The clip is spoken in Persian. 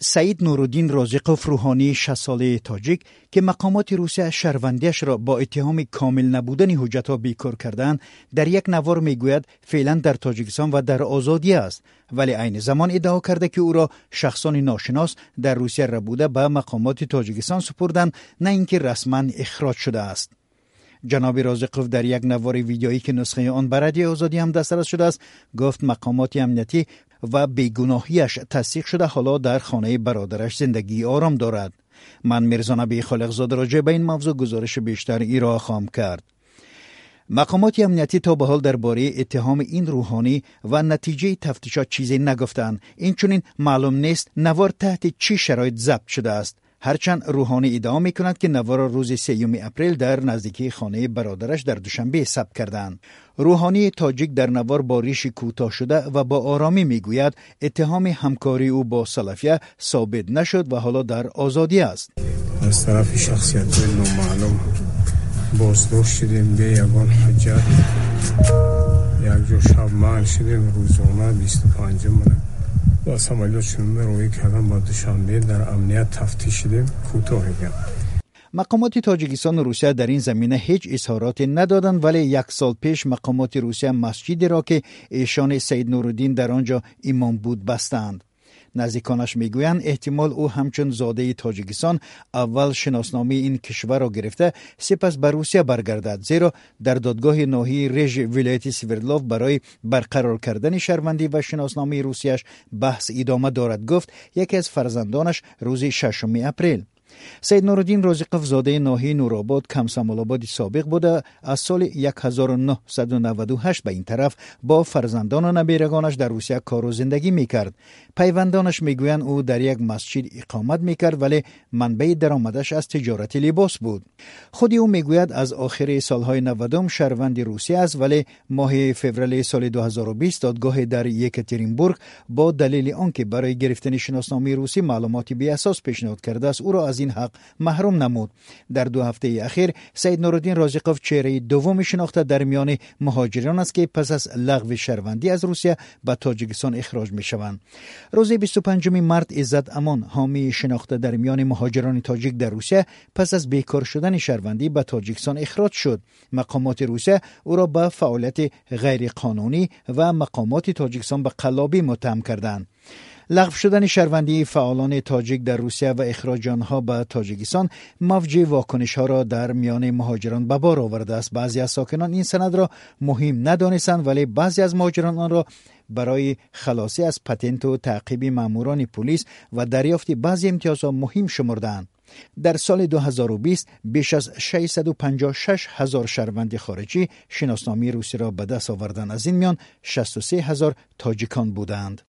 سعید نورالدین رازقوف روحانی 60 ساله تاجیک که مقامات روسیه شهروندیش را با اتهام کامل نبودن حجت‌ها بیکار کردند، در یک نوار میگوید فعلا در تاجیکستان و در آزادی است، ولی عین زمان ادعا کرده که او را شخصان ناشناس در روسیه ربوده به مقامات تاجیکستان سپردند، نه اینکه رسما اخراج شده است. جناب رازقوف در یک نوار ویدیویی که نسخه آن به رادیو آزادی هم دسترس شده است گفت مقامات امنیتی و بیگناهیش تصدیق شده حالا در خانه برادرش زندگی آرام دارد. من میرزا نبی خالقزاده راجع به این موضوع گزارش بیشتر ارائه خواهم کرد. مقامات امنیتی تا به حال درباره اتهام این روحانی و نتیجه تفتیشات چیزی نگفتند. اینچنین معلوم نیست نوار تحت چه شرایط ضبط شده است. هرچند روحانی ادعا می‌کند که نوار را روز 3 اپریل در نزدیکی خانه برادرش در دوشنبه ثبت کردند. روحانی تاجیک در نوار با ریش کوتاه شده و با آرامی میگوید اتهام همکاری او با سلفیه ثابت نشد و حالا در آزادی است. از طرف شخصیت نامعلوم بازداشت شدیم به یگان حجت، یک جور شب محل شدیم، روزانه 25 منه با سمالیات شنونده روی کردن با دوشنبه در امنیت تفتیش شدیم. کوتاه میگم. مقامات تاجیکستان و روسیه در این زمینه هیچ اظهاراتی ندادند، ولی 1 سال پیش مقامات روسیه مسجدی را که ایشان سعید نورالدین در آنجا امام بود بستند. نزدیکانش میگویند احتمال او همچون زاده تاجیکستان اول شناسنامه این کشور را گرفته سپس به روسیه برگردد، زیرا در دادگاه ناحیه ریژ ولایت سوردلوف برای برقرار کردن شهروندی و شناسنامه روسیش بحث ادامه دارد، گفت یکی از فرزندانش روز 6 اپریل. سید نورالدین رازقوف زاده ناحیه نورآباد کمسمال‌آباد سابق بوده. از سال 1998 به این طرف با فرزندان و نبیرگانش در روسیه کار و زندگی میکرد. پیوندانش میگویند او در یک مسجد اقامت میکرد، ولی منبع درآمدش از تجارت لباس بود. خود او میگوید از آخر سالهای 90 شهروند روسیه است، ولی ماه فوریه سال 2020 دادگاه در یکاترینبورگ با دلیل آنکه برای گرفتن شناسنامه روسی معلوماتی بی اساس پیشنهاد کرده است او را از این حق محروم نمود. در 2 هفته اخیر سعید نورالدین رازقوف چهره دوم شناخته در میان مهاجران است که پس از لغو شهروندی از روسیه به تاجیکستان اخراج می شوند. روز 25 مارس عزت امان، حامی شناخته در میان مهاجران تاجیک در روسیه، پس از بیکار شدن شهروندی به تاجیکستان اخراج شد. مقامات روسیه او را به فعالیت غیر قانونی و مقامات تاجیکستان به قلابی متهم کردند. لغو شدن شهروندی فعالان تاجیک در روسیه و اخراج آنها به تاجیکستان موج واکنش‌ها را در میان مهاجران به بار آورده است. بعضی از ساکنان این سند را مهم ندانستند، ولی بعضی از مهاجران آن را برای خلاصی از پتنت و تعقیب ماموران پلیس و دریافت بعضی امتیازها مهم شمردند. در سال 2020 بیش از 656,000 شهروند خارجی شناسنامه روسی را به دست آوردند. از این میان 63,000 تاجیکان بودند.